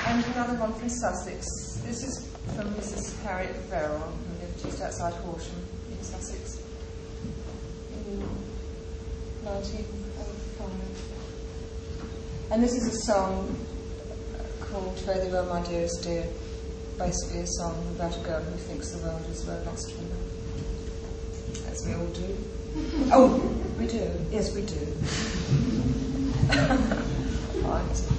And another one from Sussex. This is from Mrs. Harriet Verrill, who lived just outside Horsham in Sussex in 1905. And this is a song called Fare Thee Well, My Dearest Dear. Basically a song about a girl who thinks the world is well lost from her. As we all do. Oh, we do. Yes, we do. Right.